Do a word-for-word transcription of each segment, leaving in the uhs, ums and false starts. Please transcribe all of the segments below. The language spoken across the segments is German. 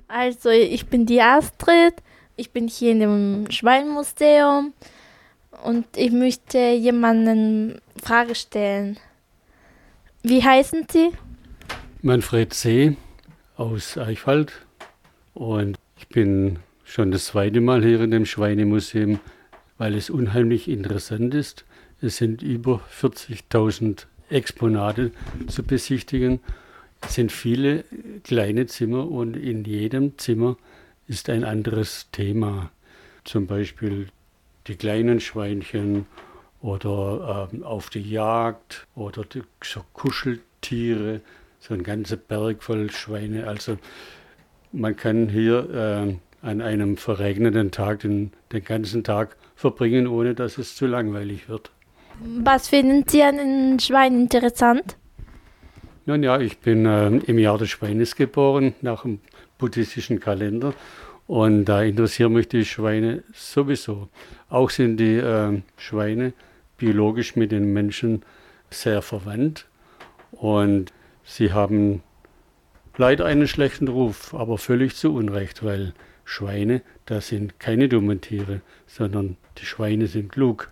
Also, ich bin die Astrid, ich bin hier in dem Schweinmuseum und ich möchte jemanden eine Frage stellen. Wie heißen Sie? Manfred C. aus Eichwald und ich bin schon das zweite Mal hier in dem Schweinemuseum, weil es unheimlich interessant ist. Es sind über vierzigtausend Exponate zu besichtigen. Es sind viele kleine Zimmer und in jedem Zimmer ist ein anderes Thema. Zum Beispiel die kleinen Schweinchen oder ähm, auf die Jagd oder die, so Kuscheltiere, so ein ganzer Berg voll Schweine. Also man kann hier äh, an einem verregneten Tag den, den ganzen Tag verbringen, ohne dass es zu langweilig wird. Was finden Sie an den Schweinen interessant? Nun ja, ich bin äh, im Jahr des Schweines geboren, nach dem buddhistischen Kalender. Und da interessieren mich die Schweine sowieso. Auch sind die äh, Schweine biologisch mit den Menschen sehr verwandt. Und sie haben leider einen schlechten Ruf, aber völlig zu Unrecht, weil Schweine, das sind keine dummen Tiere, sondern die Schweine sind klug.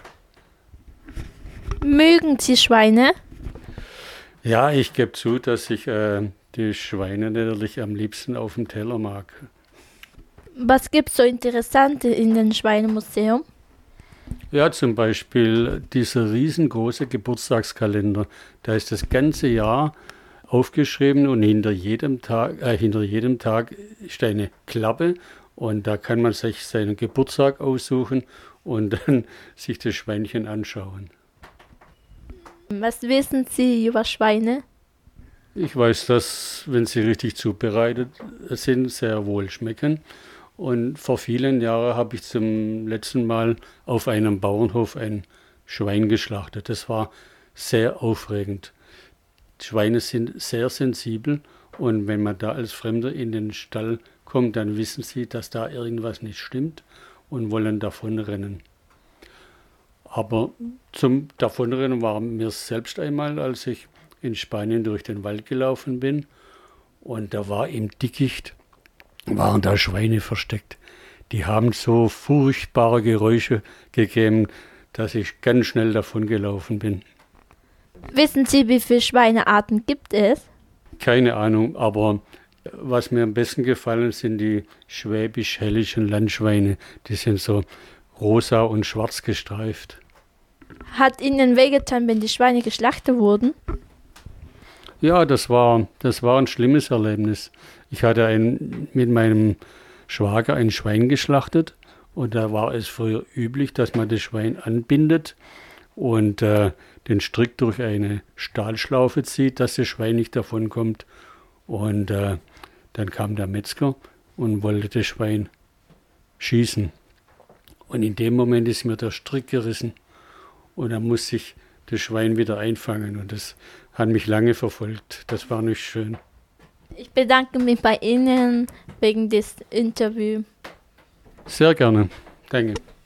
Mögen Sie Schweine? Ja, ich gebe zu, dass ich äh, die Schweine natürlich am liebsten auf dem Teller mag. Was gibt es so Interessantes in dem Schweinemuseum? Ja, zum Beispiel dieser riesengroße Geburtstagskalender. Da ist das ganze Jahr aufgeschrieben und hinter jedem Tag, äh, hinter jedem Tag ist eine Klappe und da kann man sich seinen Geburtstag aussuchen und dann sich das Schweinchen anschauen. Was wissen Sie über Schweine? Ich weiß, dass, wenn sie richtig zubereitet sind, sehr wohl schmecken. Und vor vielen Jahren habe ich zum letzten Mal auf einem Bauernhof ein Schwein geschlachtet. Das war sehr aufregend. Schweine sind sehr sensibel und wenn man da als Fremder in den Stall kommt, dann wissen sie, dass da irgendwas nicht stimmt und wollen davonrennen. Aber zum Davonrennen war mir selbst einmal, als ich in Spanien durch den Wald gelaufen bin und da war im Dickicht, waren da Schweine versteckt. Die haben so furchtbare Geräusche gegeben, dass ich ganz schnell davon gelaufen bin. Wissen Sie, wie viele Schweinearten gibt es? Keine Ahnung, aber was mir am besten gefallen, sind die schwäbisch-hellischen Landschweine. Die sind so rosa und schwarz gestreift. Hat Ihnen wehgetan, wenn die Schweine geschlachtet wurden? Ja, das war, das war ein schlimmes Erlebnis. Ich hatte ein, mit meinem Schwager ein Schwein geschlachtet und da war es früher üblich, dass man das Schwein anbindet und äh, den Strick durch eine Stahlschlaufe zieht, dass das Schwein nicht davonkommt. Und äh, dann kam der Metzger und wollte das Schwein schießen. Und in dem Moment ist mir der Strick gerissen und dann musste ich das Schwein wieder einfangen und das hat mich lange verfolgt. Das war nicht schön. Ich bedanke mich bei Ihnen wegen des Interviews. Sehr gerne. Danke.